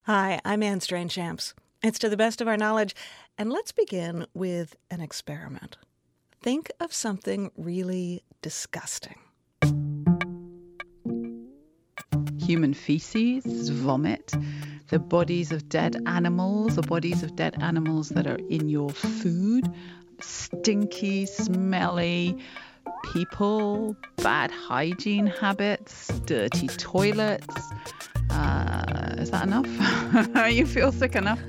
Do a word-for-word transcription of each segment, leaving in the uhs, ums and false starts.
Hi, I'm Anne Strainchamps. It's To the Best of Our Knowledge, and let's begin with an experiment. Think of something really disgusting. Human feces, vomit, the bodies of dead animals, the bodies of dead animals that are in your food, stinky, smelly people, bad hygiene habits, dirty toilets. Uh, is that enough? You feel sick enough?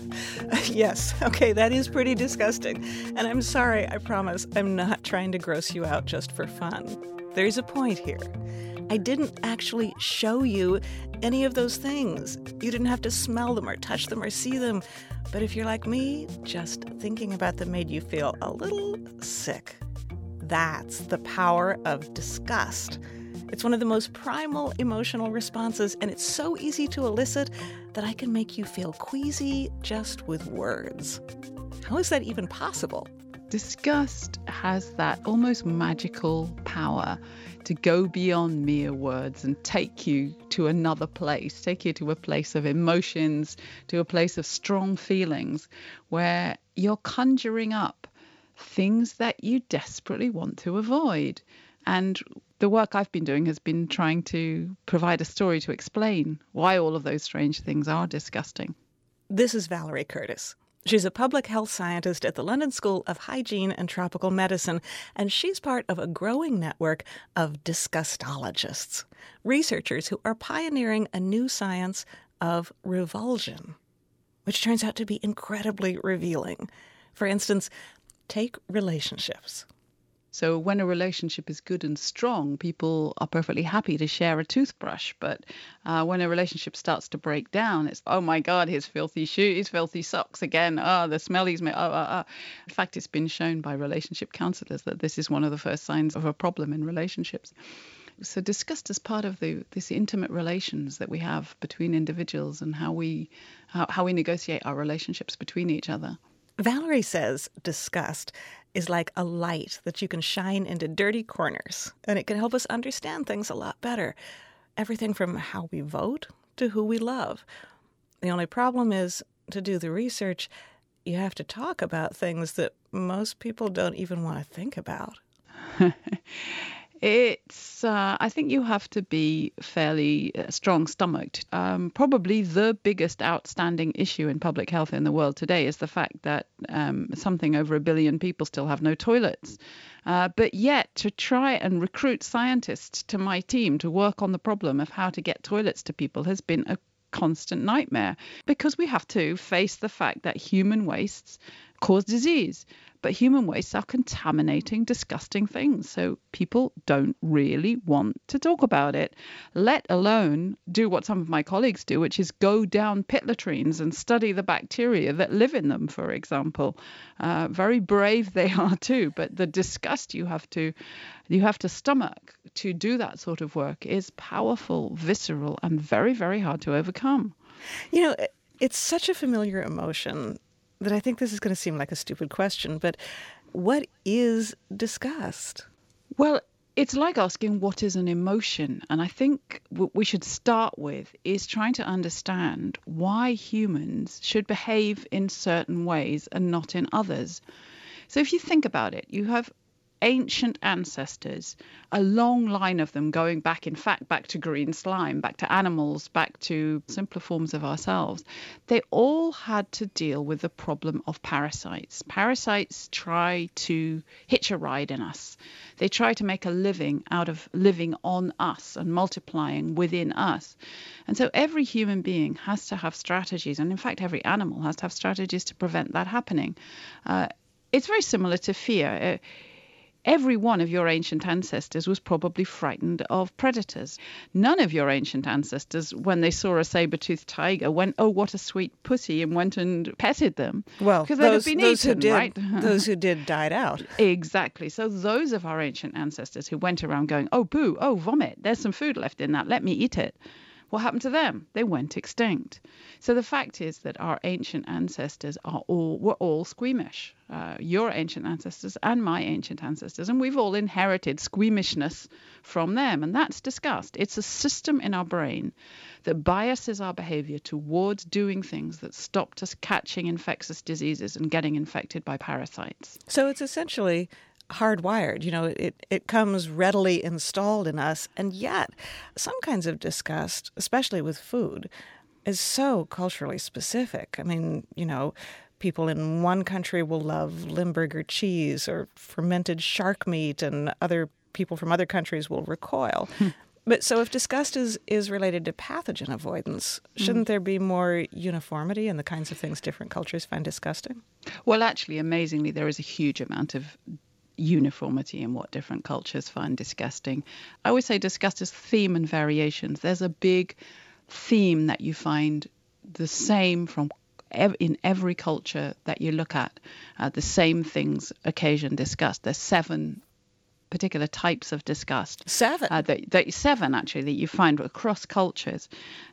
Yes, okay, that is pretty disgusting. And I'm sorry, I promise, I'm not trying to gross you out just for fun. There's a point here. I didn't actually show you any of those things. You didn't have to smell them or touch them or see them. But if you're like me, just thinking about them made you feel a little sick. That's the power of disgust. It's one of the most primal emotional responses, and it's so easy to elicit that I can make you feel queasy just with words. How is that even possible? Disgust has that almost magical power to go beyond mere words and take you to another place, take you to a place of emotions, to a place of strong feelings, where you're conjuring up things that you desperately want to avoid. And the work I've been doing has been trying to provide a story to explain why all of those strange things are disgusting. This is Valerie Curtis. She's a public health scientist at the London School of Hygiene and Tropical Medicine, and she's part of a growing network of disgustologists, researchers who are pioneering a new science of revulsion, which turns out to be incredibly revealing. For instance, take relationships. So when a relationship is good and strong, people are perfectly happy to share a toothbrush. But uh, when a relationship starts to break down, it's, oh my God, his filthy shoes, filthy socks again. Oh, the smelly smell. Oh, oh, oh. In fact, it's been shown by relationship counselors that this is one of the first signs of a problem in relationships. So disgust is part of the this intimate relations that we have between individuals and how we how, how we negotiate our relationships between each other. Valerie says disgust is like a light that you can shine into dirty corners, and it can help us understand things a lot better. Everything from how we vote to who we love. The only problem is, to do the research, you have to talk about things that most people don't even want to think about. It's, uh, I think you have to be fairly uh, strong-stomached. Um, probably the biggest outstanding issue in public health in the world today is the fact that um, something over a billion people still have no toilets. Uh, but yet, to try and recruit scientists to my team to work on the problem of how to get toilets to people has been a constant nightmare, because we have to face the fact that human wastes cause disease. But human wastes are contaminating, disgusting things. So people don't really want to talk about it, let alone do what some of my colleagues do, which is go down pit latrines and study the bacteria that live in them, for example. Uh, very brave they are too. But the disgust you have to you have to stomach to do that sort of work is powerful, visceral, and very, very hard to overcome. You know, it's such a familiar emotion that I think this is going to seem like a stupid question, but what is disgust? Well, it's like asking what is an emotion. And I think what we should start with is trying to understand why humans should behave in certain ways and not in others. So if you think about it, you have ancient ancestors, a long line of them going back, in fact, back to green slime, back to animals, back to simpler forms of ourselves. They all had to deal with the problem of parasites. Parasites try to hitch a ride in us. They try to make a living out of living on us and multiplying within us. And so every human being has to have strategies, and in fact, every animal has to have strategies to prevent that happening. Uh, it's very similar to fear. Uh, Every one of your ancient ancestors was probably frightened of predators. None of your ancient ancestors, when they saw a saber-toothed tiger, went, oh, what a sweet pussy, and went and petted them. Well, because those, they'd have been those eaten, who did, right? those who did died out. Exactly. So those of our ancient ancestors who went around going, oh, boo, oh, vomit, there's some food left in that, let me eat it. What happened to them? They went extinct. So the fact is that our ancient ancestors are all were all squeamish. Uh, your ancient ancestors and my ancient ancestors, and we've all inherited squeamishness from them, and that's disgust. It's a system in our brain that biases our behavior towards doing things that stopped us catching infectious diseases and getting infected by parasites. So it's essentially hardwired. You know, it, it comes readily installed in us. And yet, some kinds of disgust, especially with food, is so culturally specific. I mean, you know, people in one country will love Limburger cheese or fermented shark meat, and other people from other countries will recoil. But so if disgust is, is related to pathogen avoidance, shouldn't mm. there be more uniformity in the kinds of things different cultures find disgusting? Well, actually, amazingly, there is a huge amount of uniformity in what different cultures find disgusting. I always say disgust is theme and variations. There's a big theme that you find the same from ev- in every culture that you look at. Uh, the same things occasion disgust. There's seven particular types of disgust. Seven? Uh, that, that, seven, actually, that you find across cultures.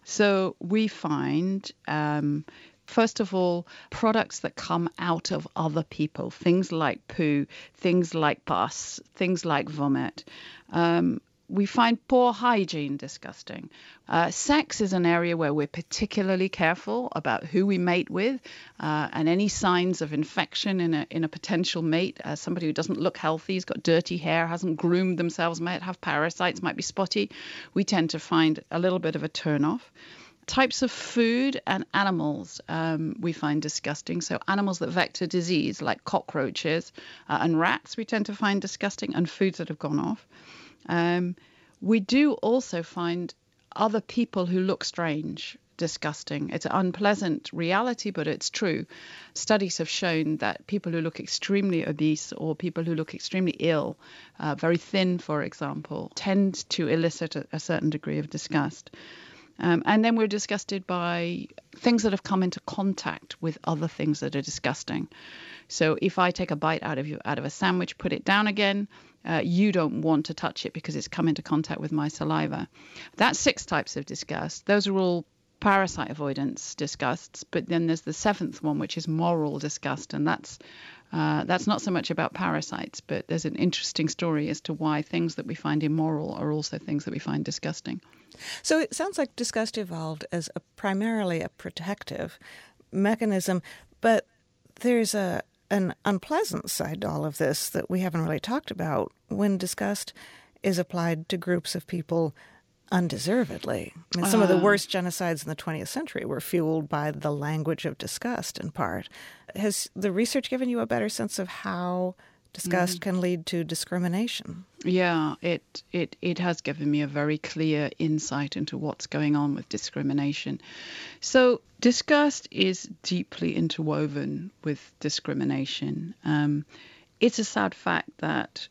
So we find... Um, First of all, products that come out of other people, things like poo, things like pus, things like vomit. Um, we find poor hygiene disgusting. Uh, sex is an area where we're particularly careful about who we mate with, uh, and any signs of infection in a in a potential mate. Uh, somebody who doesn't look healthy, has got dirty hair, hasn't groomed themselves, might have parasites, might be spotty. We tend to find a little bit of a turn-off. Types of food and animals um, we find disgusting. So animals that vector disease, like cockroaches uh, and rats, we tend to find disgusting, and foods that have gone off. Um, we do also find other people who look strange disgusting. It's an unpleasant reality, but it's true. Studies have shown that people who look extremely obese or people who look extremely ill, uh, very thin, for example, tend to elicit a, a certain degree of disgust. Um, and then we're disgusted by things that have come into contact with other things that are disgusting. So if I take a bite out of you out of a sandwich, put it down again, uh, you don't want to touch it because it's come into contact with my saliva. That's six types of disgust. Those are all parasite avoidance disgusts. But then there's the seventh one, which is moral disgust, and that's Uh, that's not so much about parasites, but there's an interesting story as to why things that we find immoral are also things that we find disgusting. So it sounds like disgust evolved as a, primarily a protective mechanism, but there's a an unpleasant side to all of this that we haven't really talked about when disgust is applied to groups of people undeservedly. I mean, some uh, of the worst genocides in the twentieth century were fueled by the language of disgust, in part. Has the research given you a better sense of how disgust mm. can lead to discrimination? Yeah, it, it, it has given me a very clear insight into what's going on with discrimination. So disgust is deeply interwoven with discrimination. Um, it's a sad fact that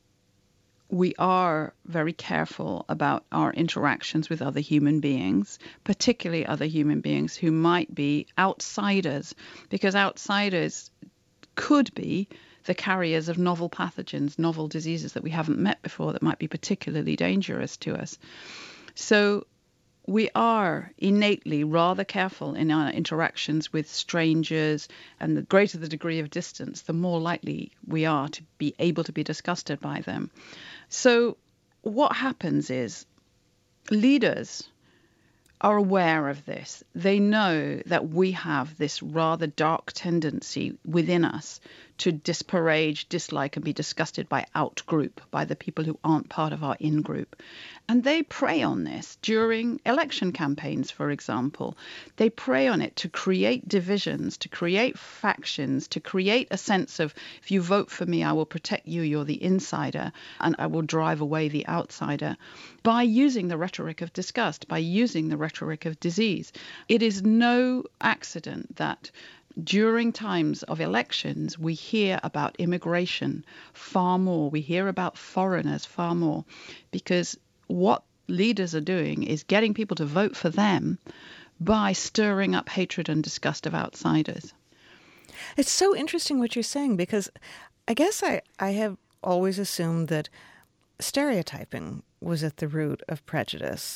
we are very careful about our interactions with other human beings, particularly other human beings who might be outsiders, because outsiders could be the carriers of novel pathogens, novel diseases that we haven't met before that might be particularly dangerous to us. So we are innately rather careful in our interactions with strangers, and the greater the degree of distance, the more likely we are to be able to be disgusted by them. So what happens is leaders are aware of this. They know that we have this rather dark tendency within us to disparage, dislike, and be disgusted by out-group, by the people who aren't part of our in-group. And they prey on this during election campaigns, for example. They prey on it to create divisions, to create factions, to create a sense of, if you vote for me, I will protect you, you're the insider, and I will drive away the outsider, by using the rhetoric of disgust, by using the rhetoric of disease. It is no accident that during times of elections, we hear about immigration far more. We hear about foreigners far more, because what leaders are doing is getting people to vote for them by stirring up hatred and disgust of outsiders. It's so interesting what you're saying, because I guess I, I have always assumed that stereotyping was at the root of prejudice.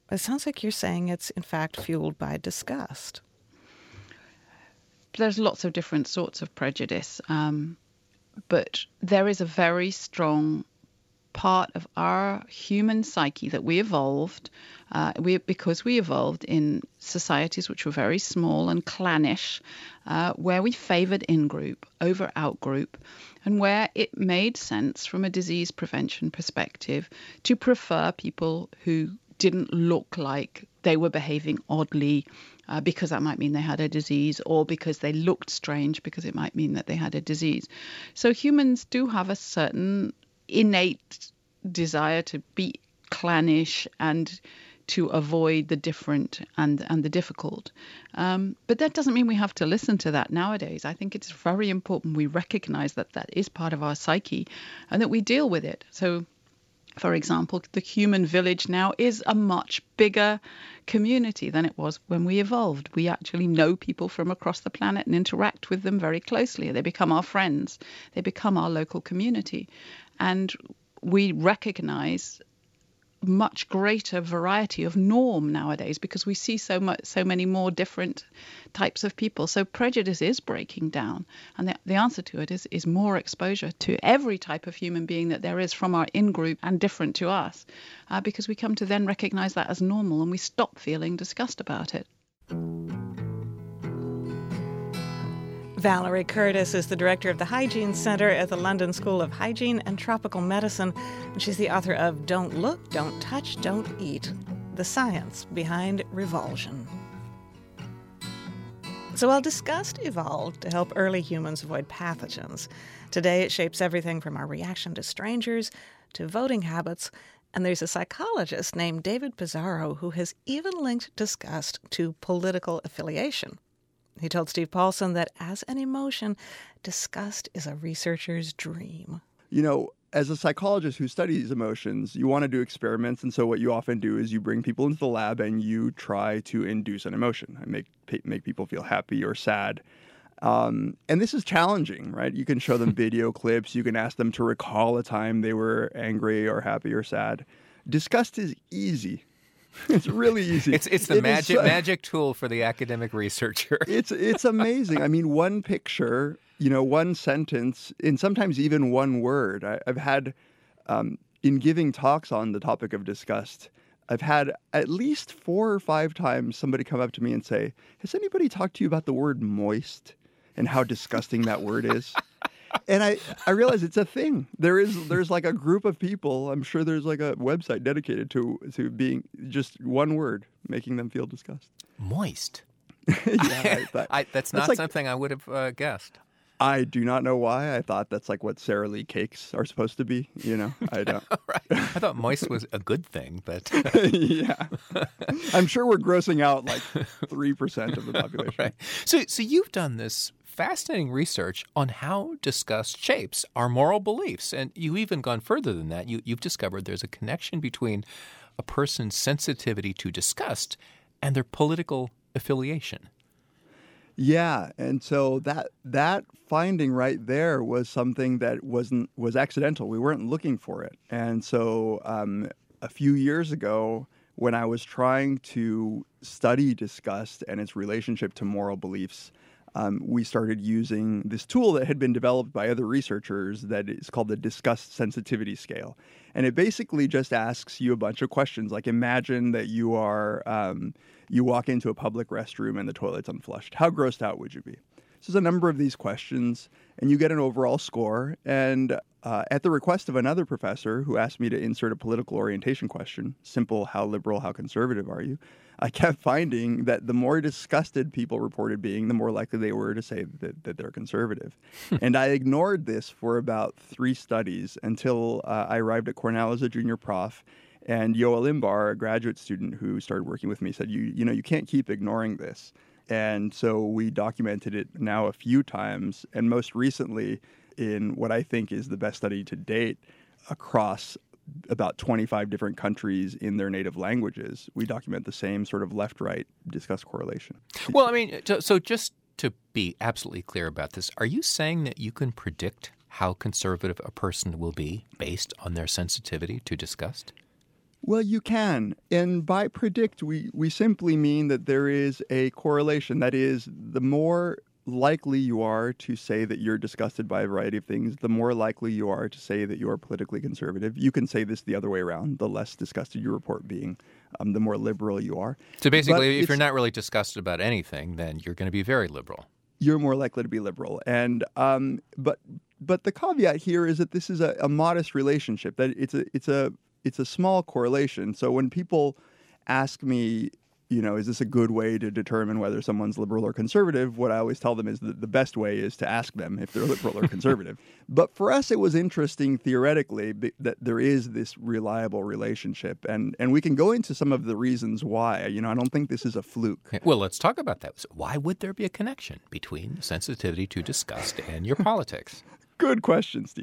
It sounds like you're saying it's, in fact, fueled by disgust. There's lots of different sorts of prejudice, um, but there is a very strong part of our human psyche that we evolved uh, we, because we evolved in societies which were very small and clannish, uh, where we favored in-group over out-group, and where it made sense from a disease prevention perspective to prefer people who didn't look like they were behaving oddly, uh, because that might mean they had a disease, or because they looked strange because it might mean that they had a disease. So humans do have a certain innate desire to be clannish and to avoid the different and, and the difficult. Um, but that doesn't mean we have to listen to that nowadays. I think it's very important we recognize that that is part of our psyche and that we deal with it. So, for example, the human village now is a much bigger community than it was when we evolved. We actually know people from across the planet and interact with them very closely. They become our friends. They become our local community. And we recognize much greater variety of norm nowadays because we see so much, so many more different types of people. So prejudice is breaking down, and the, the answer to it is is more exposure to every type of human being that there is from our in-group and different to us, uh, because we come to then recognize that as normal and we stop feeling disgust about it. Valerie Curtis is the director of the Hygiene Center at the London School of Hygiene and Tropical Medicine, and she's the author of Don't Look, Don't Touch, Don't Eat, The Science Behind Revulsion. So while disgust evolved to help early humans avoid pathogens, today it shapes everything from our reaction to strangers to voting habits, and there's a psychologist named David Pizarro who has even linked disgust to political affiliation. He told Steve Paulson that as an emotion, disgust is a researcher's dream. You know, as a psychologist who studies emotions, you want to do experiments. And so what you often do is you bring people into the lab and you try to induce an emotion and make, make people feel happy or sad. Um, and this is challenging, right? You can show them video clips. You can ask them to recall a time they were angry or happy or sad. Disgust is easy. It's really easy. It's it's the it magic is, uh, magic tool for the academic researcher. It's it's amazing. I mean, one picture, you know, one sentence, and sometimes even one word. I, I've had, um, in giving talks on the topic of disgust, I've had at least four or five times somebody come up to me and say, "Has anybody talked to you about the word moist and how disgusting that word is?" And I, I realize it's a thing. There is there's like a group of people. I'm sure there's like a website dedicated to to being just one word, making them feel disgust. Moist. yeah, I thought, I, that's not like, something I would have uh, guessed. I do not know why. I thought that's like what Sara Lee cakes are supposed to be. You know, I don't. Right. I thought moist was a good thing, but yeah, I'm sure we're grossing out like three percent of the population. Right. So, so you've done this fascinating research on how disgust shapes our moral beliefs. And you've even gone further than that. You, you've discovered there's a connection between a person's sensitivity to disgust and their political affiliation. Yeah, and so that that finding right there was something that wasn't was accidental. We weren't looking for it. And so um, a few years ago, when I was trying to study disgust and its relationship to moral beliefs, Um, we started using this tool that had been developed by other researchers that is called the Disgust Sensitivity Scale. And it basically just asks you a bunch of questions. Like imagine that you are, um, you walk into a public restroom and the toilet's unflushed. How grossed out would you be? So there's a number of these questions and you get an overall score. And uh, at the request of another professor who asked me to insert a political orientation question, simple, how liberal, how conservative are you? I kept finding that the more disgusted people reported being, the more likely they were to say that, that they're conservative. And I ignored this for about three studies until uh, I arrived at Cornell as a junior prof. And Yoel Imbar, a graduate student who started working with me, said, you, you know, you can't keep ignoring this. And so we documented it now a few times. And most recently in what I think is the best study to date across about twenty-five different countries in their native languages, we document the same sort of left-right disgust correlation. Well, I mean, so just to be absolutely clear about this, are you saying that you can predict how conservative a person will be based on their sensitivity to disgust? Well, you can. And by predict, we, we simply mean that there is a correlation. That is, the more likely you are to say that you're disgusted by a variety of things, the more likely you are to say that you're politically conservative. You can say this the other way around. The less disgusted you report being, um, the more liberal you are. So basically, if you're not really disgusted about anything, then you're going to be very liberal. You're more likely to be liberal. And um, but but the caveat here is that this is a, a modest relationship. That it's a it's a it's a small correlation. So when people ask me, you know, is this a good way to determine whether someone's liberal or conservative? What I always tell them is that the best way is to ask them if they're liberal or conservative. But for us, it was interesting theoretically that there is this reliable relationship. And, and we can go into some of the reasons why. You know, I don't think this is a fluke. Well, let's talk about that. So why would there be a connection between sensitivity to disgust and your politics? Good question, Steve.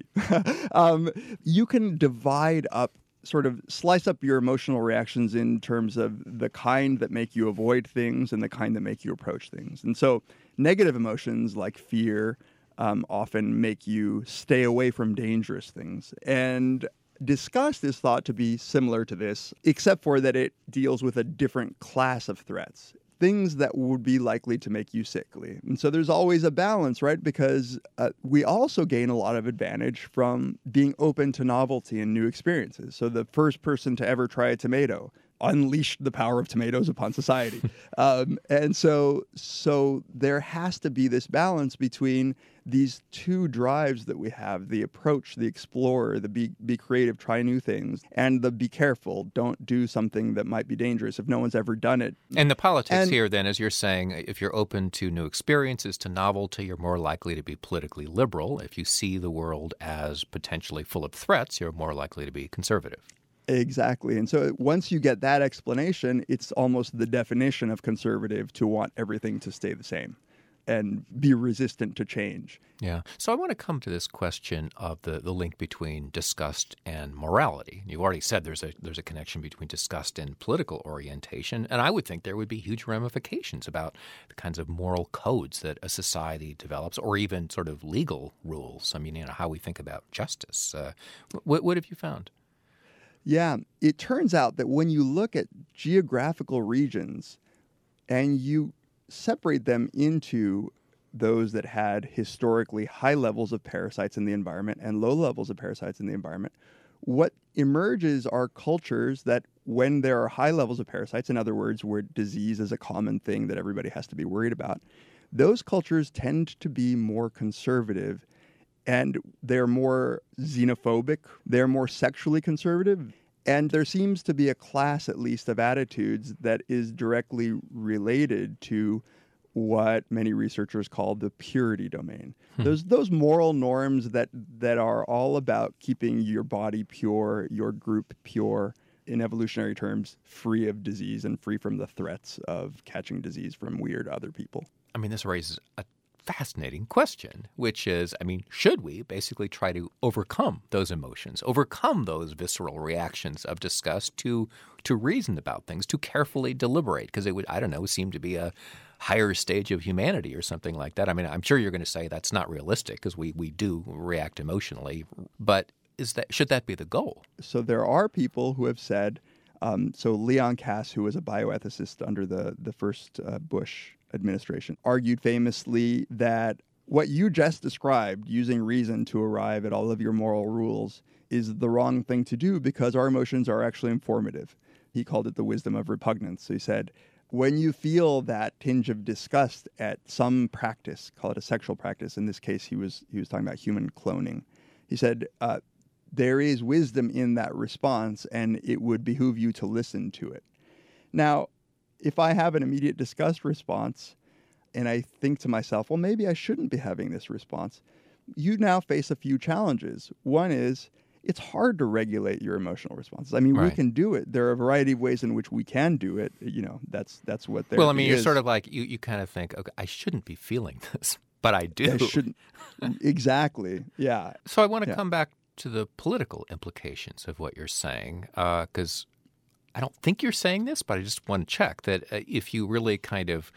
um, you can divide up sort of slice up your emotional reactions in terms of the kind that make you avoid things and the kind that make you approach things. And so negative emotions like fear um, often make you stay away from dangerous things. And disgust is thought to be similar to this, except for that it deals with a different class of threats. Things that would be likely to make you sickly. And so there's always a balance, right? Because uh, we also gain a lot of advantage from being open to novelty and new experiences. So the first person to ever try a tomato unleashed the power of tomatoes upon society. um, and so so there has to be this balance between these two drives that we have, the approach, the explorer, the be, be creative, try new things, and the be careful, don't do something that might be dangerous if no one's ever done it. And the politics and, here, then, as you're saying, if you're open to new experiences, to novelty, you're more likely to be politically liberal. If you see the world as potentially full of threats, you're more likely to be conservative. Exactly. And so once you get that explanation, it's almost the definition of conservative to want everything to stay the same and be resistant to change. Yeah. So I want to come to this question of the, the link between disgust and morality. You already said there's a there's a connection between disgust and political orientation, and I would think there would be huge ramifications about the kinds of moral codes that a society develops, or even sort of legal rules. I mean, you know, how we think about justice. Uh, what, what have you found? Yeah, it turns out that when you look at geographical regions and you separate them into those that had historically high levels of parasites in the environment and low levels of parasites in the environment, what emerges are cultures that when there are high levels of parasites, in other words, where disease is a common thing that everybody has to be worried about, those cultures tend to be more conservative. And they're more xenophobic, they're more sexually conservative. And there seems to be a class, at least, of attitudes that is directly related to what many researchers call the purity domain. Hmm. Those those moral norms that, that are all about keeping your body pure, your group pure, in evolutionary terms, free of disease and free from the threats of catching disease from weird other people. I mean, this raises a fascinating question, which is, I mean, should we basically try to overcome those emotions, overcome those visceral reactions of disgust to to reason about things, to carefully deliberate? Because it would, I don't know, seem to be a higher stage of humanity or something like that. I mean, I'm sure you're going to say that's not realistic because we, we do react emotionally, but is that should that be the goal? So there are people who have said, um, so Leon Kass, who was a bioethicist under the, the first uh, Bush administration, argued famously that what you just described, using reason to arrive at all of your moral rules, is the wrong thing to do because our emotions are actually informative. He called it the wisdom of repugnance. So he said, when you feel that tinge of disgust at some practice, call it a sexual practice, in this case he was he was talking about human cloning, he said, uh, there is wisdom in that response and it would behoove you to listen to it. Now, if I have an immediate disgust response and I think to myself, well, maybe I shouldn't be having this response, you now face a few challenges. One is it's hard to regulate your emotional responses. I mean, right. We can do it. There are a variety of ways in which we can do it. You know, that's that's what therapy is. Well, I mean, you're sort of like, you, you kind of think, okay, I shouldn't be feeling this, but I do. I shouldn't. Exactly. Yeah. So I want to yeah. come back to the political implications of what you're saying, because uh, I don't think you're saying this, but I just want to check that uh, if you really kind of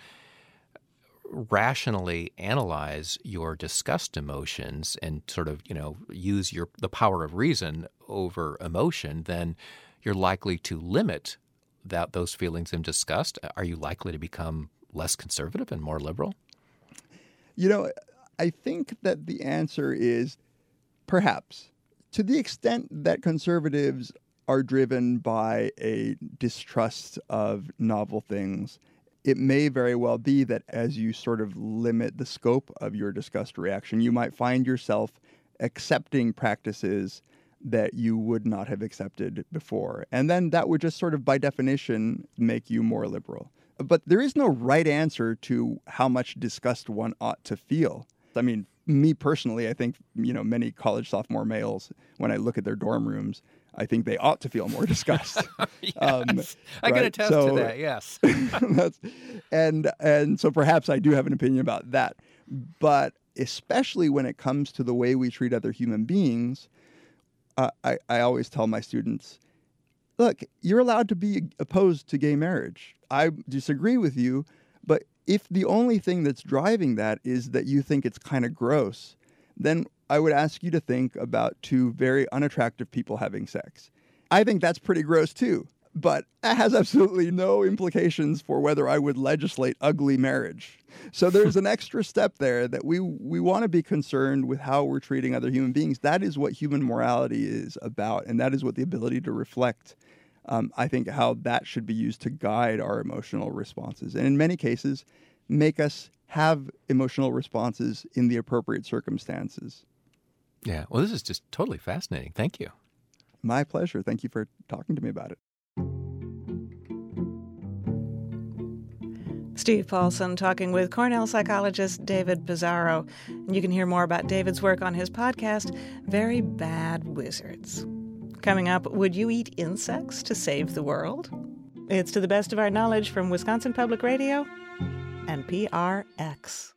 rationally analyze your disgust emotions and sort of, you know, use your the power of reason over emotion, then you're likely to limit that those feelings in disgust. Are you likely to become less conservative and more liberal? You know, I think that the answer is perhaps. To the extent that conservatives are driven by a distrust of novel things, it may very well be that as you sort of limit the scope of your disgust reaction, you might find yourself accepting practices that you would not have accepted before. And then that would just sort of by definition make you more liberal. But there is no right answer to how much disgust one ought to feel. I mean, me personally, I think, you know, many college sophomore males, when I look at their dorm rooms, I think they ought to feel more disgust. Yes. Um, I can right? attest so, to that, yes. that's, and and so perhaps I do have an opinion about that. But especially when it comes to the way we treat other human beings, uh, I, I always tell my students, look, you're allowed to be opposed to gay marriage. I disagree with you, but if the only thing that's driving that is that you think it's kind of gross, then I would ask you to think about two very unattractive people having sex. I think that's pretty gross too, but that has absolutely no implications for whether I would legislate ugly marriage. So there's an extra step there that we we want to be concerned with how we're treating other human beings. That is what human morality is about, and that is what the ability to reflect, um, I think, how that should be used to guide our emotional responses. And in many cases, make us have emotional responses in the appropriate circumstances. Yeah, well, this is just totally fascinating. Thank you. My pleasure. Thank you for talking to me about it. Steve Paulson talking with Cornell psychologist David Pizarro. And you can hear more about David's work on his podcast, Very Bad Wizards. Coming up, would you eat insects to save the world? It's To the Best of Our Knowledge from Wisconsin Public Radio and P R X.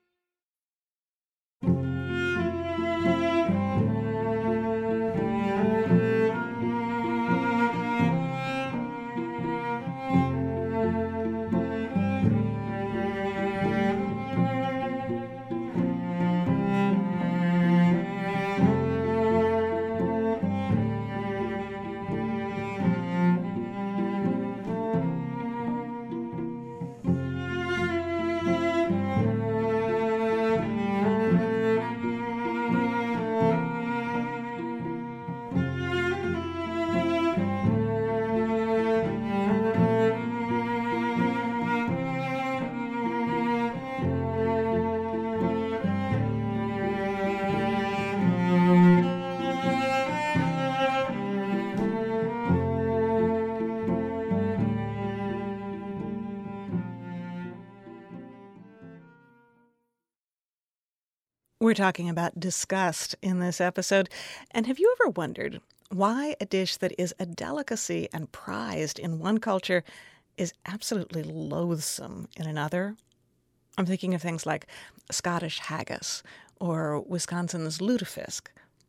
We're talking about disgust in this episode. And have you ever wondered why a dish that is a delicacy and prized in one culture is absolutely loathsome in another? I'm thinking of things like Scottish haggis, or Wisconsin's lutefisk,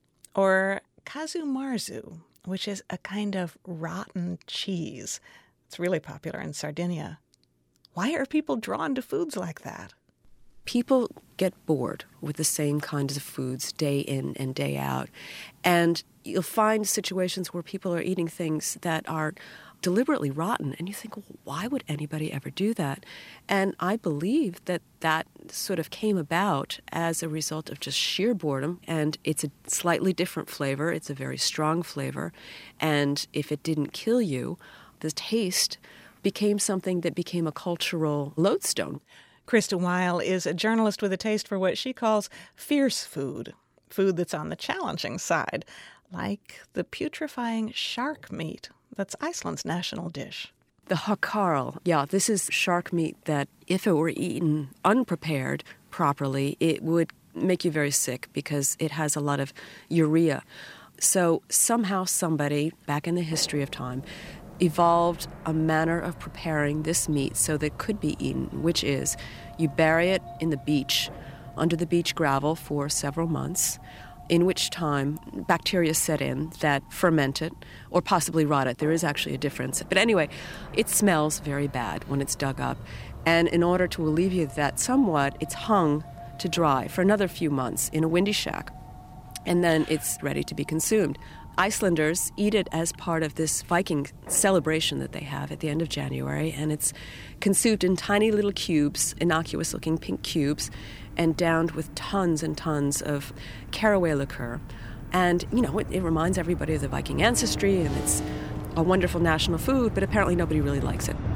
or casu marzu, which is a kind of rotten cheese. It's really popular in Sardinia. Why are people drawn to foods like that? People get bored with the same kinds of foods day in and day out. And you'll find situations where people are eating things that are deliberately rotten. And you think, well, why would anybody ever do that? And I believe that that sort of came about as a result of just sheer boredom. And it's a slightly different flavor. It's a very strong flavor. And if it didn't kill you, the taste became something that became a cultural lodestone. Krista Weil is a journalist with a taste for what she calls fierce food, food that's on the challenging side, like the putrefying shark meat that's Iceland's national dish. The hakarl, yeah, this is shark meat that if it were eaten unprepared properly, it would make you very sick because it has a lot of urea. So somehow somebody, back in the history of time, evolved a manner of preparing this meat so that it could be eaten, which is you bury it in the beach, under the beach gravel for several months, in which time bacteria set in that ferment it or possibly rot it. There is actually a difference. But anyway, it smells very bad when it's dug up. And in order to alleviate that somewhat, it's hung to dry for another few months in a windy shack. And then it's ready to be consumed. Icelanders eat it as part of this Viking celebration that they have at the end of January, and it's consumed in tiny little cubes, innocuous-looking pink cubes, and downed with tons and tons of caraway liqueur. And, you know, it, it reminds everybody of the Viking ancestry, and it's a wonderful national food, but apparently nobody really likes it.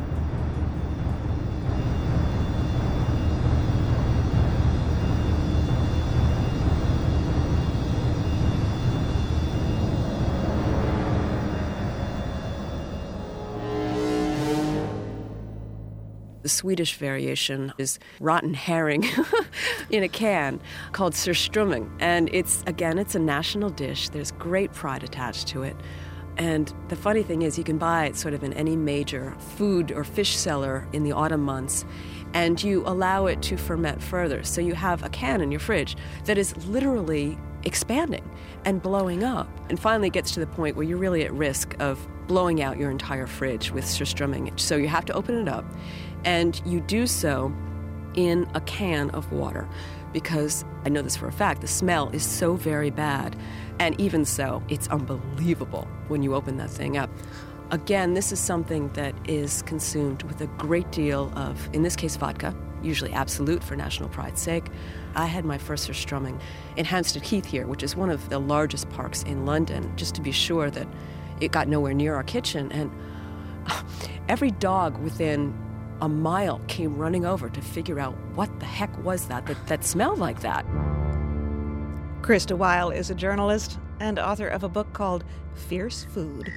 The Swedish variation is rotten herring in a can called surströmming. And it's, again, it's a national dish. There's great pride attached to it. And the funny thing is you can buy it sort of in any major food or fish cellar in the autumn months, and you allow it to ferment further. So you have a can in your fridge that is literally expanding and blowing up, and finally gets to the point where you're really at risk of blowing out your entire fridge with surströmming. So you have to open it up, and you do so in a can of water, because I know this for a fact, the smell is so very bad. And even so, it's unbelievable when you open that thing up. Again, this is something that is consumed with a great deal of, in this case, vodka, usually Absolute for national pride's sake. I had my first surströmming in Hampstead Heath here, which is one of the largest parks in London, just to be sure that it got nowhere near our kitchen. And every dog within a mile came running over to figure out what the heck was that that, that smelled like that. Krista Weil is a journalist and author of a book called Fierce Food.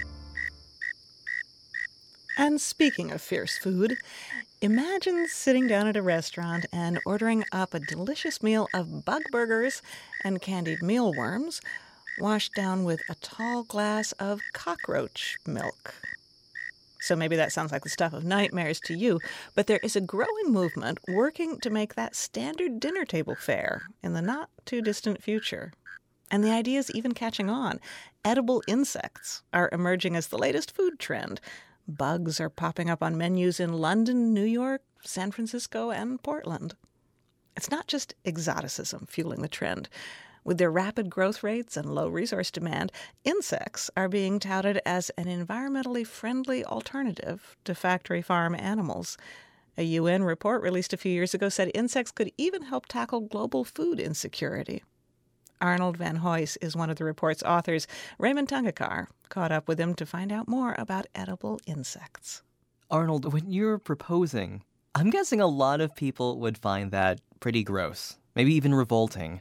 And speaking of fierce food, imagine sitting down at a restaurant and ordering up a delicious meal of bug burgers and candied mealworms, washed down with a tall glass of cockroach milk. So maybe that sounds like the stuff of nightmares to you, but there is a growing movement working to make that standard dinner table fare in the not-too-distant future. And the idea is even catching on. Edible insects are emerging as the latest food trend. Bugs are popping up on menus in London, New York, San Francisco, and Portland. It's not just exoticism fueling the trend. With their rapid growth rates and low resource demand, insects are being touted as an environmentally friendly alternative to factory farm animals. A U N report released a few years ago said insects could even help tackle global food insecurity. Arnold van Huys is one of the report's authors. Raymond Tangakar caught up with him to find out more about edible insects. Arnold, when you're proposing, I'm guessing a lot of people would find that pretty gross, maybe even revolting.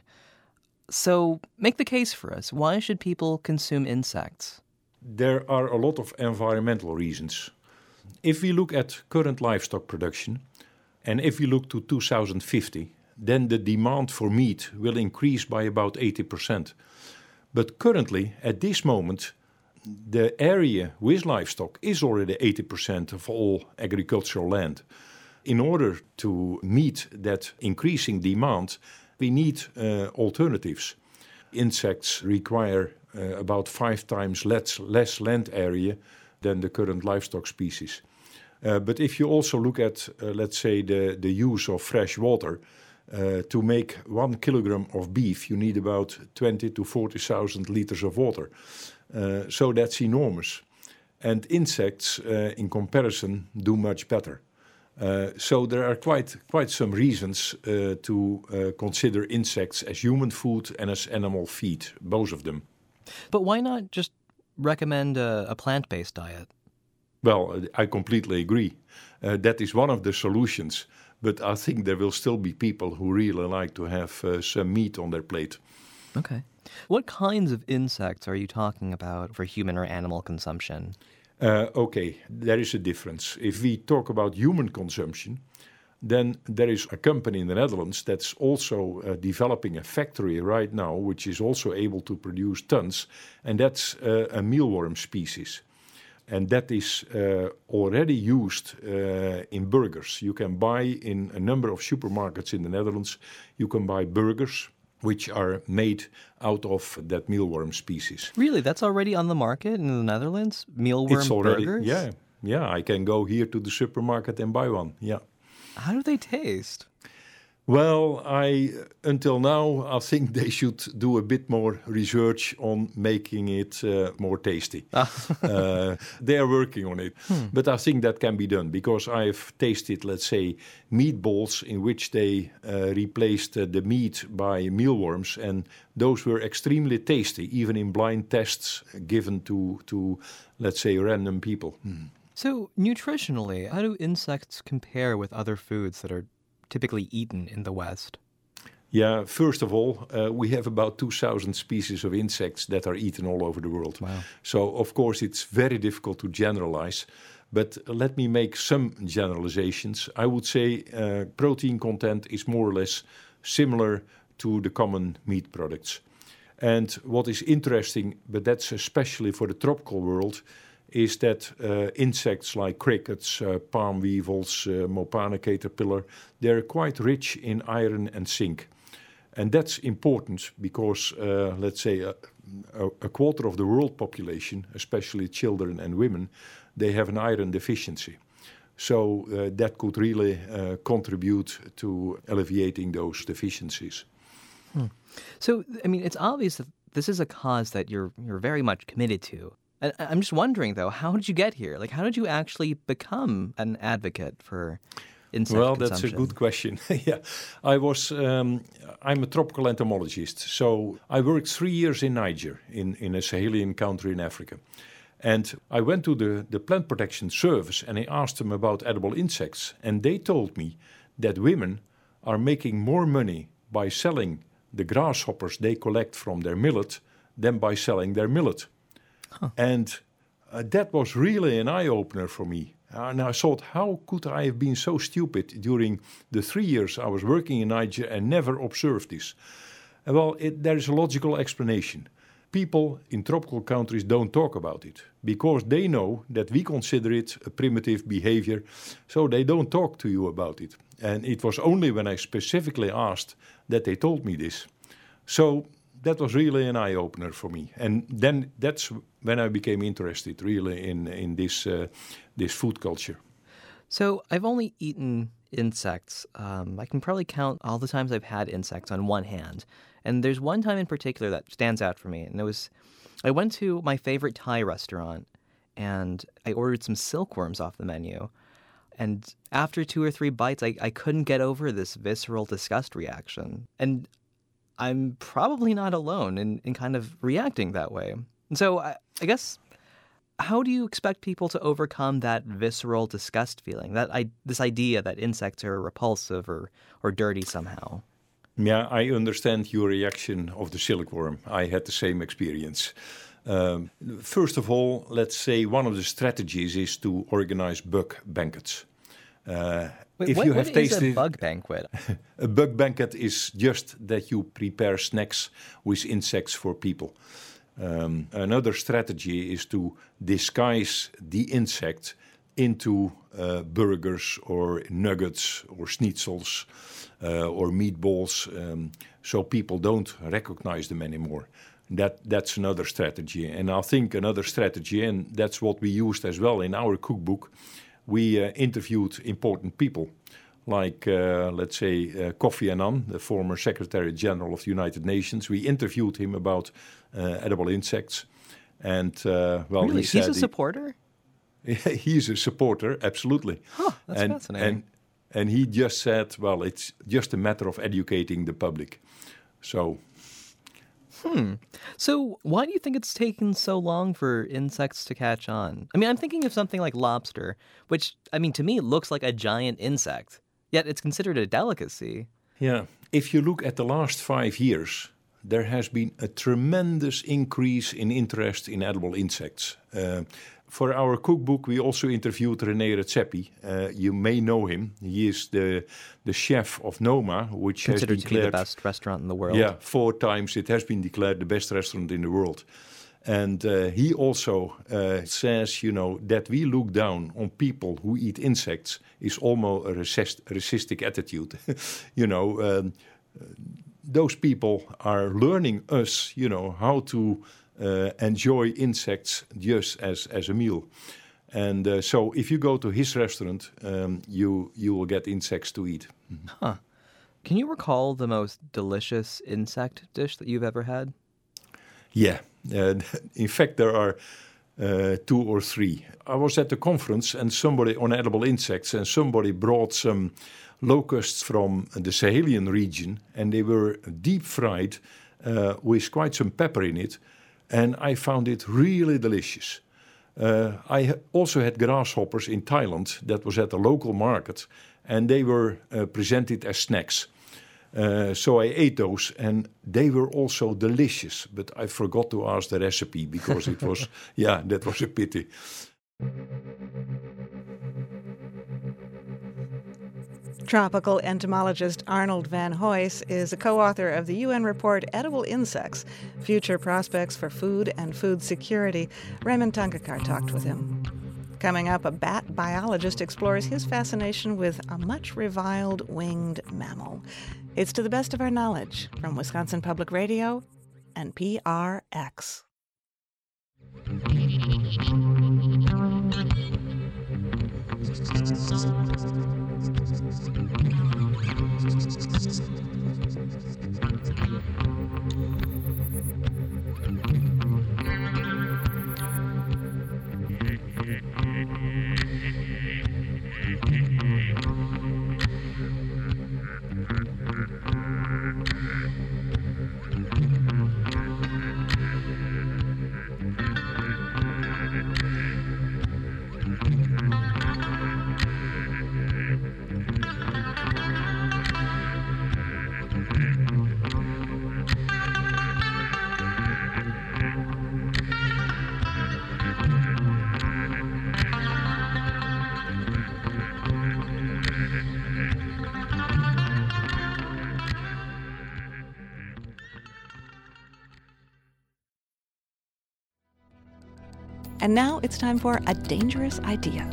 So make the case for us. Why should people consume insects? There are a lot of environmental reasons. If we look at current livestock production, and if we look to two thousand fifty, then the demand for meat will increase by about eighty percent. But currently, at this moment, the area with livestock is already eighty percent of all agricultural land. In order to meet that increasing demand, we need uh, alternatives. Insects require uh, about five times less, less land area than the current livestock species. Uh, but if you also look at, uh, let's say, the, the use of fresh water, uh, to make one kilogram of beef, you need about twenty to forty thousand liters of water. Uh, so that's enormous. And insects, uh, in comparison, do much better. Uh, so there are quite quite some reasons uh, to uh, consider insects as human food and as animal feed, both of them. But why not just recommend a, a plant-based diet? Well, I completely agree. Uh, that is one of the solutions. But I think there will still be people who really like to have uh, some meat on their plate. Okay. What kinds of insects are you talking about for human or animal consumption? Uh, okay, there is a difference. If we talk about human consumption, then there is a company in the Netherlands that's also uh, developing a factory right now, which is also able to produce tons, and that's uh, a mealworm species. And that is uh, already used uh, in burgers. You can buy in a number of supermarkets in the Netherlands, you can buy burgers which are made out of that mealworm species. Really? That's already on the market in the Netherlands? Mealworm it's already, burgers? Yeah, yeah. I can go here to the supermarket and buy one, yeah. How do they taste? Well, I until now, I think they should do a bit more research on making it uh, more tasty. uh, they are working on it. Hmm. But I think that can be done because I've tasted, let's say, meatballs in which they uh, replaced uh, the meat by mealworms, and those were extremely tasty, even in blind tests given to, to let's say, random people. Hmm. So, nutritionally, how do insects compare with other foods that are typically eaten in the West? Yeah, first of all, uh, we have about two thousand species of insects that are eaten all over the world. Wow. So, of course, it's very difficult to generalize. But let me make some generalizations. I would say uh, protein content is more or less similar to the common meat products. And what is interesting, but that's especially for the tropical world, is that uh, insects like crickets, uh, palm weevils, uh, Mopana caterpillar, they're quite rich in iron and zinc. And that's important because, uh, let's say, a, a, a quarter of the world population, especially children and women, they have an iron deficiency. So uh, that could really uh, contribute to alleviating those deficiencies. Hmm. So, I mean, it's obvious that this is a cause that you're you're very much committed to. And I'm just wondering, though, how did you get here? Like, how did you actually become an advocate for insect well, consumption? That's a good question. yeah, I was. Um, I'm a tropical entomologist, so I worked three years in Niger, in in a Sahelian country in Africa, and I went to the the Plant Protection Service and I asked them about edible insects, and they told me that women are making more money by selling the grasshoppers they collect from their millet than by selling their millet. Huh. And uh, that was really an eye-opener for me. And I thought, how could I have been so stupid during the three years I was working in Niger and never observed this? And well, it, there is a logical explanation. People in tropical countries don't talk about it because they know that we consider it a primitive behavior, so they don't talk to you about it. And it was only when I specifically asked that they told me this. So that was really an eye-opener for me. And then that's when I became interested really in, in this, uh, this food culture. So I've only eaten insects. Um, I can probably count all the times I've had insects on one hand. And there's one time in particular that stands out for me. And it was, I went to my favorite Thai restaurant and I ordered some silkworms off the menu. And after two or three bites, I, I couldn't get over this visceral disgust reaction. And I'm probably not alone in, in kind of reacting that way. And so I, I guess, how do you expect people to overcome that visceral disgust feeling, that I, this idea that insects are repulsive or, or dirty somehow? Yeah, I understand your reaction of the silkworm. I had the same experience. Um, first of all, let's say one of the strategies is to organize bug banquets. Uh, Wait, if what, you have what tasted is a bug banquet? A bug banquet is just that you prepare snacks with insects for people. Um, another strategy is to disguise the insect into uh, burgers or nuggets or schnitzels uh, or meatballs, um, so people don't recognize them anymore. That that's another strategy, and I think another strategy, and that's what we used as well in our cookbook. We uh, interviewed important people, like, uh, let's say, uh, Kofi Annan, the former Secretary General of the United Nations. We interviewed him about uh, edible insects. And, uh, well, really? he said... He's a supporter? He, he's a supporter, absolutely. Huh, that's and, fascinating. And, and he just said, well, it's just a matter of educating the public. So... Hmm. So why do you think it's taken so long for insects to catch on? I mean, I'm thinking of something like lobster, which, I mean, to me, looks like a giant insect, yet it's considered a delicacy. Yeah. If you look at the last five years, there has been a tremendous increase in interest in edible insects. Uh, For our cookbook, we also interviewed René Redzepi. Uh, you may know him. He is the the chef of Noma, which Considered has declared to be the best restaurant in the world. Yeah, four times it has been declared the best restaurant in the world. And uh, he also uh, says, you know, that we look down on people who eat insects is almost a racist, racistic attitude. you know, um, those people are learning us, you know, how to Uh, enjoy insects just as, as a meal. And uh, so if you go to his restaurant, um, you you will get insects to eat. Huh. Can you recall the most delicious insect dish that you've ever had? Yeah. Uh, in fact, there are uh, two or three. I was at a conference and somebody on edible insects, and somebody brought some locusts from the Sahelian region, and they were deep fried uh, with quite some pepper in it, and I found it really delicious. Uh, I ha- also had grasshoppers in Thailand that was at a local market, and they were uh, presented as snacks. Uh, so I ate those, and they were also delicious, but I forgot to ask the recipe because it was, yeah, that was a pity. Tropical entomologist Arnold van Huys is a co-author of the U N report Edible Insects, Future Prospects for Food and Food Security. Raymond Tangakar talked with him. Coming up, a bat biologist explores his fascination with a much reviled winged mammal. It's To the Best of Our Knowledge from Wisconsin Public Radio and P R X. And now it's time for A Dangerous Idea.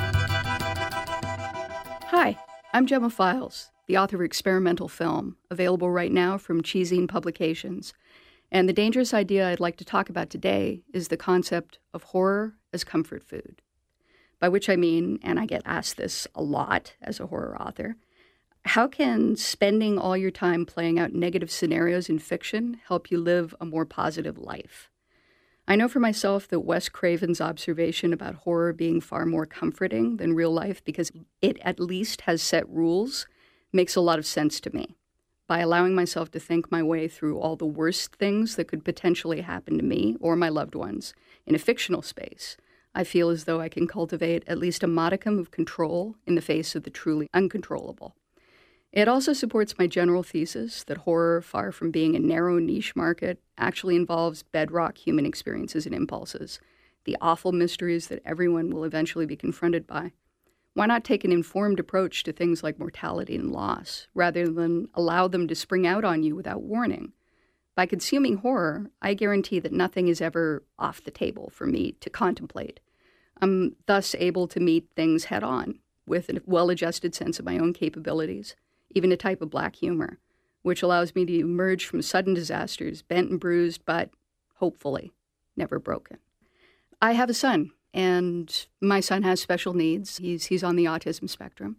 Hi, I'm Gemma Files, the author of Experimental Film, available right now from Cheezine Publications. And the dangerous idea I'd like to talk about today is the concept of horror as comfort food. By which I mean, and I get asked this a lot as a horror author, how can spending all your time playing out negative scenarios in fiction help you live a more positive life? I know for myself that Wes Craven's observation about horror being far more comforting than real life because it at least has set rules makes a lot of sense to me. By allowing myself to think my way through all the worst things that could potentially happen to me or my loved ones in a fictional space, I feel as though I can cultivate at least a modicum of control in the face of the truly uncontrollable. It also supports my general thesis that horror, far from being a narrow niche market, actually involves bedrock human experiences and impulses, the awful mysteries that everyone will eventually be confronted by. Why not take an informed approach to things like mortality and loss, rather than allow them to spring out on you without warning? By consuming horror, I guarantee that nothing is ever off the table for me to contemplate. I'm thus able to meet things head-on, with a well-adjusted sense of my own capabilities, even a type of black humor, which allows me to emerge from sudden disasters, bent and bruised, but hopefully never broken. I have a son, and my son has special needs. He's he's on the autism spectrum.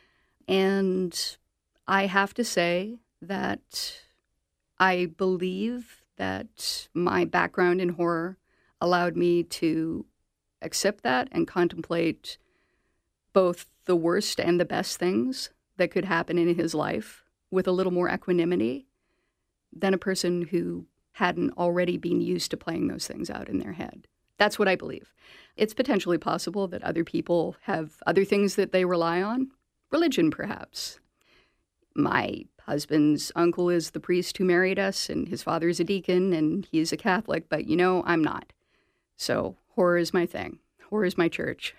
And I have to say that I believe that my background in horror allowed me to accept that and contemplate both the worst and the best things that could happen in his life with a little more equanimity than a person who hadn't already been used to playing those things out in their head. That's what I believe. It's potentially possible that other people have other things that they rely on. Religion, perhaps. My husband's uncle is the priest who married us, and his father is a deacon, and he's a Catholic, but, you know, I'm not. So horror is my thing. Horror is my church.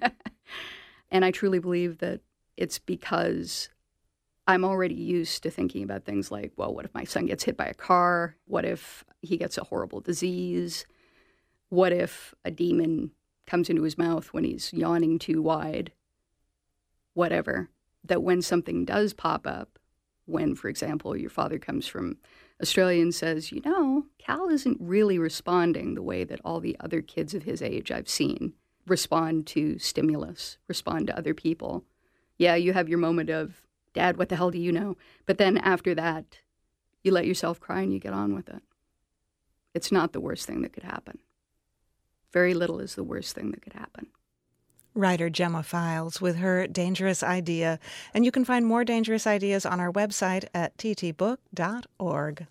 And I truly believe that it's because I'm already used to thinking about things like, well, what if my son gets hit by a car? What if he gets a horrible disease? What if a demon comes into his mouth when he's yawning too wide? Whatever. That when something does pop up, when, for example, your father comes from Australia and says, you know, Cal isn't really responding the way that all the other kids of his age I've seen respond to stimulus, respond to other people. Yeah, you have your moment of, Dad, what the hell do you know? But then after that, you let yourself cry and you get on with it. It's not the worst thing that could happen. Very little is the worst thing that could happen. Writer Gemma Files with her Dangerous Idea. And you can find more Dangerous Ideas on our website at t t book dot org.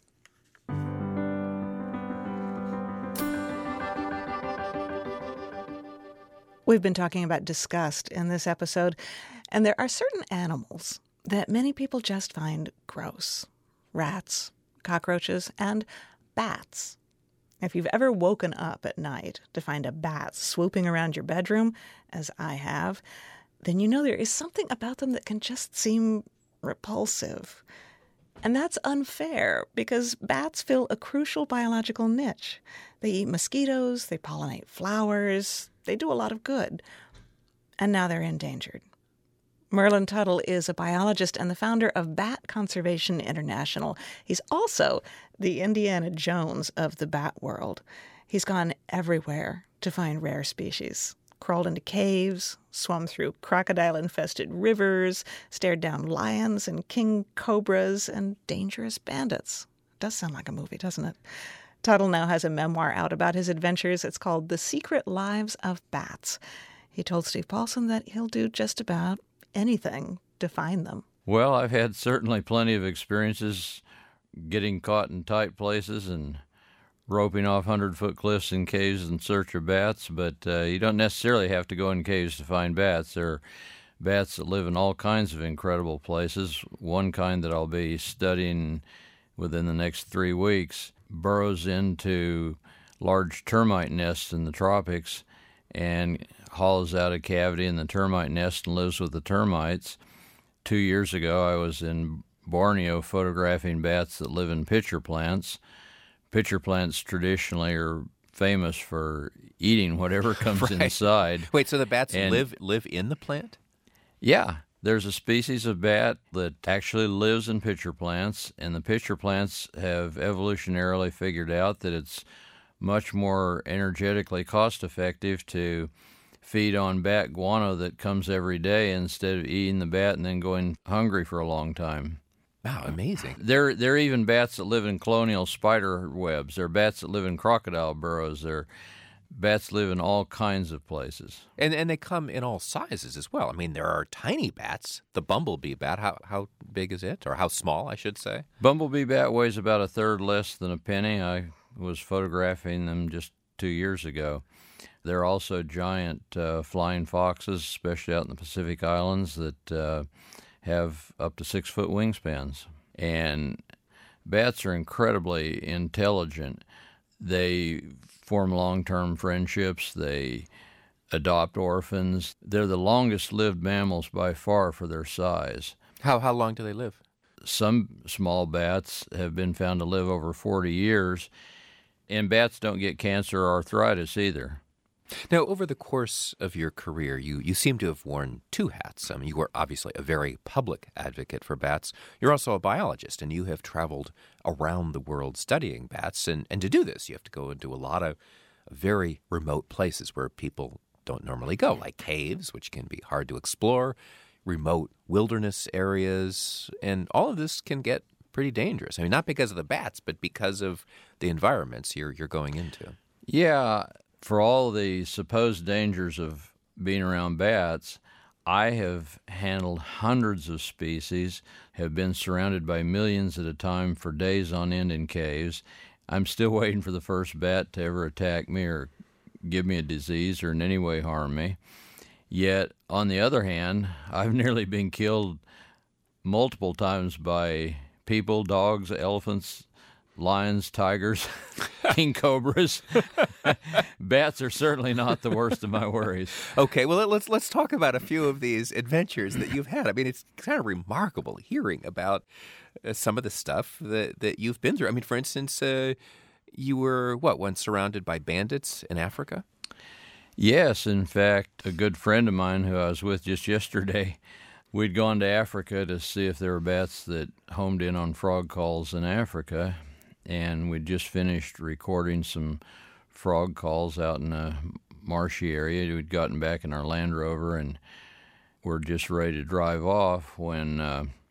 We've been talking about disgust in this episode, and there are certain animals that many people just find gross. Rats, cockroaches, and bats. If you've ever woken up at night to find a bat swooping around your bedroom, as I have, then you know there is something about them that can just seem repulsive. And that's unfair because bats fill a crucial biological niche. They eat mosquitoes, they pollinate flowers, they do a lot of good. And now they're endangered. Merlin Tuttle is a biologist and the founder of Bat Conservation International. He's also the Indiana Jones of the bat world. He's gone everywhere to find rare species. Crawled into caves, swum through crocodile-infested rivers, stared down lions and king cobras and dangerous bandits. Does sound like a movie, doesn't it? Tuttle now has a memoir out about his adventures. It's called The Secret Lives of Bats. He told Steve Paulson that he'll do just about anything to find them. Well, I've had certainly plenty of experiences getting caught in tight places and roping off hundred-foot cliffs in caves in search of bats, but uh, you don't necessarily have to go in caves to find bats. There are bats that live in all kinds of incredible places. One kind that I'll be studying within the next three weeks burrows into large termite nests in the tropics and hollows out a cavity in the termite nest and lives with the termites. Two years ago, I was in Borneo photographing bats that live in pitcher plants. Pitcher plants traditionally are famous for eating whatever comes right. inside. Wait, so the bats and, live live in the plant? Yeah. There's a species of bat that actually lives in pitcher plants, and the pitcher plants have evolutionarily figured out that it's much more energetically cost-effective to feed on bat guano that comes every day instead of eating the bat and then going hungry for a long time. Wow, amazing. There, there are even bats that live in colonial spider webs. There are bats that live in crocodile burrows. There are bats live in all kinds of places. And and they come in all sizes as well. I mean, there are tiny bats. The bumblebee bat, how how big is it? Or how small, I should say? Bumblebee bat weighs about a third less than a penny. I was photographing them just two years ago. There are also giant uh, flying foxes, especially out in the Pacific Islands, that uh, have up to six-foot wingspans. And bats are incredibly intelligent. They form long-term friendships. They adopt orphans. They're the longest-lived mammals by far for their size. How how long do they live? Some small bats have been found to live over forty years, and bats don't get cancer or arthritis either. Now, over the course of your career, you, you seem to have worn two hats. I mean, you were obviously a very public advocate for bats. You're also a biologist, and you have traveled around the world studying bats. And, and to do this, you have to go into a lot of very remote places where people don't normally go, like caves, which can be hard to explore, remote wilderness areas, and all of this can get pretty dangerous. I mean, not because of the bats, but because of the environments you're you're going into. Yeah. For all the supposed dangers of being around bats, I have handled hundreds of species, have been surrounded by millions at a time for days on end in caves. I'm still waiting for the first bat to ever attack me or give me a disease or in any way harm me. Yet, on the other hand, I've nearly been killed multiple times by people, dogs, elephants, lions, tigers, king cobras. Bats are certainly not the worst of my worries. Okay, well, let's let's talk about a few of these adventures that you've had. I mean, it's kind of remarkable hearing about uh, some of the stuff that, that you've been through. I mean, for instance, uh, you were, what, once surrounded by bandits in Africa? Yes, in fact, a good friend of mine who I was with just yesterday, we'd gone to Africa to see if there were bats that homed in on frog calls in Africa. And we'd just finished recording some frog calls out in a marshy area. We'd gotten back in our Land Rover and were just ready to drive off when uh,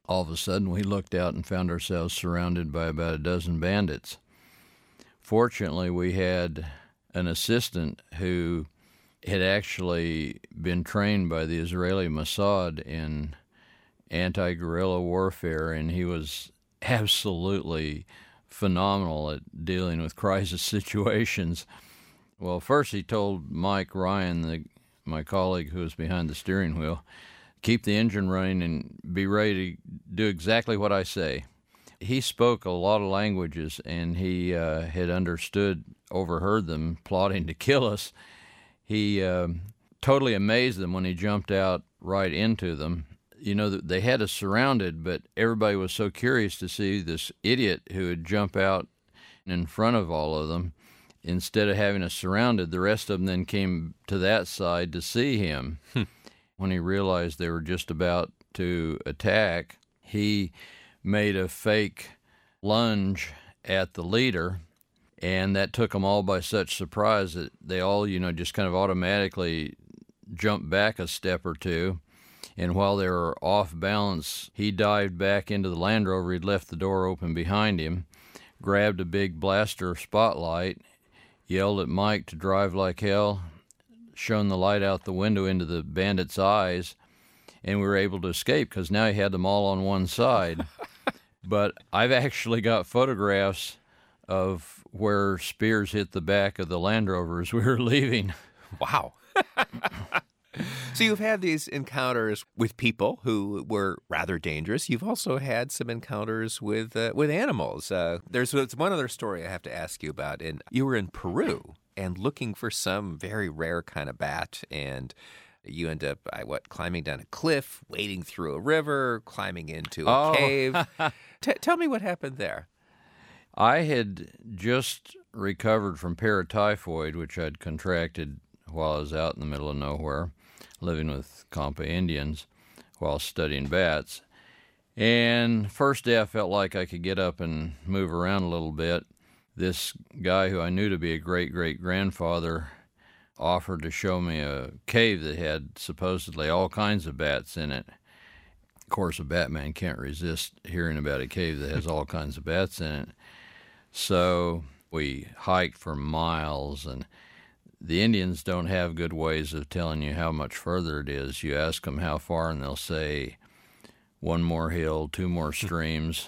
all of a sudden we looked out and found ourselves surrounded by about a dozen bandits. Fortunately, we had an assistant who had actually been trained by the Israeli Mossad in anti-guerrilla warfare, and he was absolutely phenomenal at dealing with crisis situations. Well, first he told Mike Ryan, the, my colleague who was behind the steering wheel, keep the engine running and be ready to do exactly what I say. He spoke a lot of languages, and he uh, had understood, overheard them plotting to kill us. He uh, totally amazed them when he jumped out right into them. You know, they had us surrounded, but everybody was so curious to see this idiot who would jump out in front of all of them. Instead of having us surrounded, the rest of them then came to that side to see him. Hmm. When he realized they were just about to attack, he made a fake lunge at the leader, and that took them all by such surprise that they all, you know, just kind of automatically jumped back a step or two. And while they were off balance, he dived back into the Land Rover. He'd left the door open behind him, grabbed a big blaster spotlight, yelled at Mike to drive like hell, shone the light out the window into the bandits' eyes, and we were able to escape because now he had them all on one side. But I've actually got photographs of where spears hit the back of the Land Rover as we were leaving. Wow. So you've had these encounters with people who were rather dangerous. You've also had some encounters with uh, with animals. Uh, there's, there's one other story I have to ask you about. And you were in Peru and looking for some very rare kind of bat, and you end up, I, what, climbing down a cliff, wading through a river, climbing into a oh. cave. T- tell me what happened there. I had just recovered from paratyphoid, which I'd contracted while I was out in the middle of nowhere, living with Campa Indians while studying bats. And first day I felt like I could get up and move around a little bit. This guy who I knew to be a great-great-grandfather offered to show me a cave that had supposedly all kinds of bats in it. Of course, a Batman can't resist hearing about a cave that has all kinds of bats in it. So we hiked for miles, and the Indians don't have good ways of telling you how much further it is. You ask them how far, and they'll say one more hill, two more streams,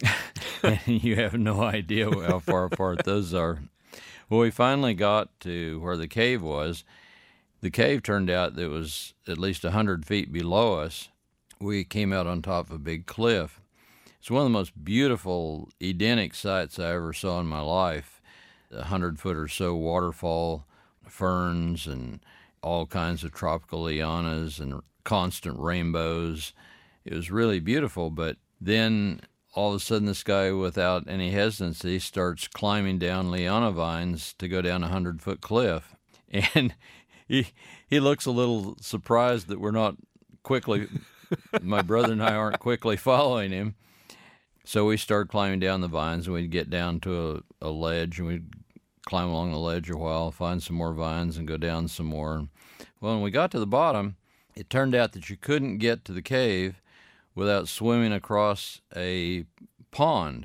and you have no idea how far apart those are. Well, we finally got to where the cave was. The cave turned out that it was at least one hundred feet below us. We came out on top of a big cliff. It's one of the most beautiful Edenic sights I ever saw in my life. A hundred-foot or so waterfall, ferns, and all kinds of tropical lianas and constant rainbows. It was really beautiful, but then all of a sudden this guy, without any hesitancy, starts climbing down liana vines to go down a hundred-foot cliff. And he he looks a little surprised that we're not quickly, my brother and I aren't quickly following him. So we started climbing down the vines, and we'd get down to a, a ledge, and we'd climb along the ledge a while, find some more vines, and go down some more. Well, when we got to the bottom, it turned out that you couldn't get to the cave without swimming across a pond.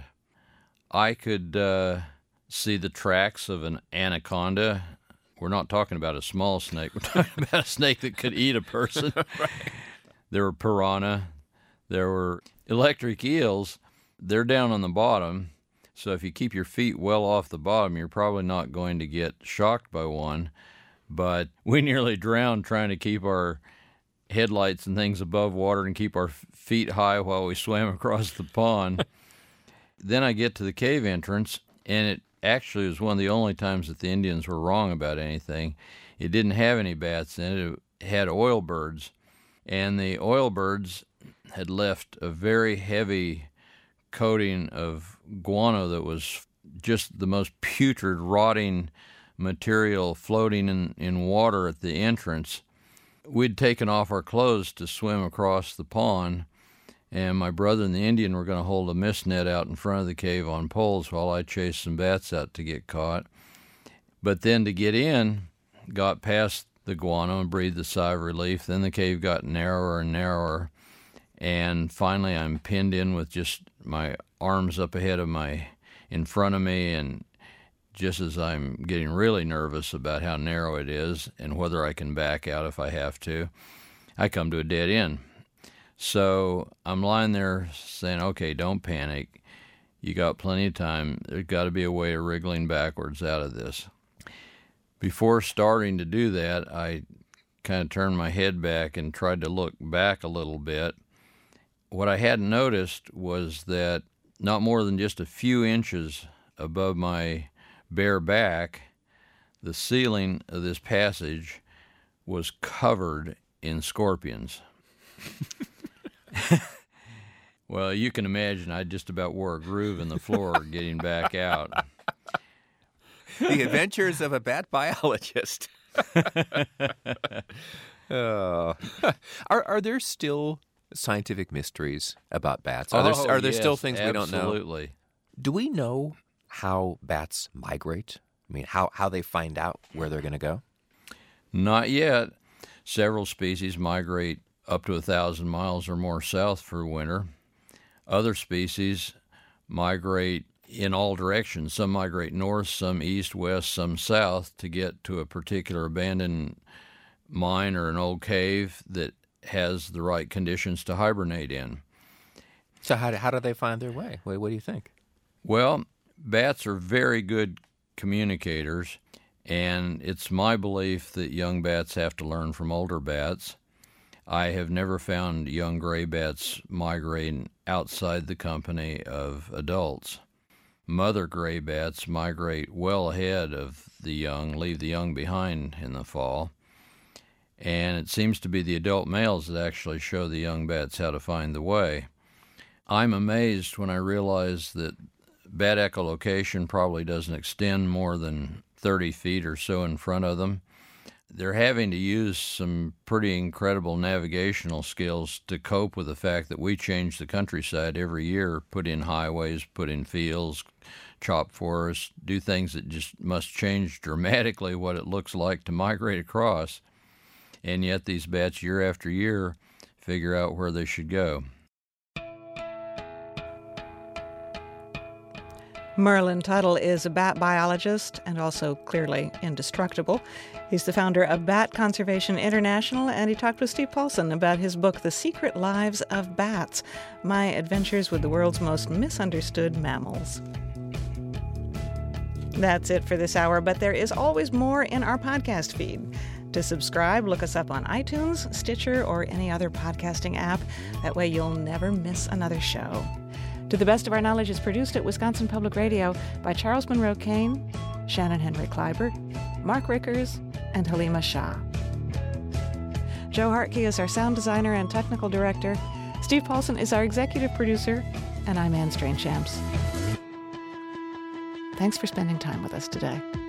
I could uh, see the tracks of an anaconda. We're not talking about a small snake. We're talking about a snake that could eat a person. Right. There were piranha. There were electric eels. They're down on the bottom, so if you keep your feet well off the bottom, you're probably not going to get shocked by one. But we nearly drowned trying to keep our headlights and things above water and keep our feet high while we swam across the pond. Then I get to the cave entrance, and it actually was one of the only times that the Indians were wrong about anything. It didn't have any bats in it. It had oil birds, and the oil birds had left a very heavy coating of guano that was just the most putrid, rotting material floating in, in water at the entrance. We'd taken off our clothes to swim across the pond, and my brother and the Indian were going to hold a mist net out in front of the cave on poles while I chased some bats out to get caught. But then to get in, got past the guano and breathed a sigh of relief. Then the cave got narrower and narrower, And finally, I'm pinned in with just my arms up ahead of my, in front of me, and just as I'm getting really nervous about how narrow it is and whether I can back out if I have to, I come to a dead end. So I'm lying there saying, okay, don't panic. You got plenty of time. There's got to be a way of wriggling backwards out of this. Before starting to do that, I kind of turned my head back and tried to look back a little bit. What I hadn't noticed was that not more than just a few inches above my bare back, the ceiling of this passage was covered in scorpions. Well, you can imagine I just about wore a groove in the floor getting back out. The adventures of a bat biologist. oh. Are are there still scientific mysteries about bats? Are there, oh, are there yes, still things we don't know? Absolutely. Do we know how bats migrate? I mean, how, how they find out where they're going to go? Not yet. Several species migrate up to a thousand miles or more south for winter. Other species migrate in all directions. Some migrate north, some east, west, some south to get to a particular abandoned mine or an old cave that has the right conditions to hibernate in. So how do, how do they find their way? What, what do you think? Well, bats are very good communicators, and it's my belief that young bats have to learn from older bats. I have never found young gray bats migrating outside the company of adults. Mother gray bats migrate well ahead of the young, leave the young behind in the fall. And it seems to be the adult males that actually show the young bats how to find the way. I'm amazed when I realize that bat echolocation probably doesn't extend more than thirty feet or so in front of them. They're having to use some pretty incredible navigational skills to cope with the fact that we change the countryside every year, put in highways, put in fields, chop forests, do things that just must change dramatically what it looks like to migrate across. And yet these bats, year after year, figure out where they should go. Merlin Tuttle is a bat biologist and also clearly indestructible. He's the founder of Bat Conservation International, and he talked with Steve Paulson about his book, The Secret Lives of Bats, My Adventures with the World's Most Misunderstood Mammals. That's it for this hour, but there is always more in our podcast feed. To subscribe, look us up on iTunes, Stitcher, or any other podcasting app. That way you'll never miss another show. To the Best of Our Knowledge is produced at Wisconsin Public Radio by Charles Monroe Kane, Shannon Henry Kleiber, Mark Rickers, and Halima Shah. Joe Hartke is our sound designer and technical director. Steve Paulson is our executive producer, and I'm Anne Strange-Shams. Thanks for spending time with us today.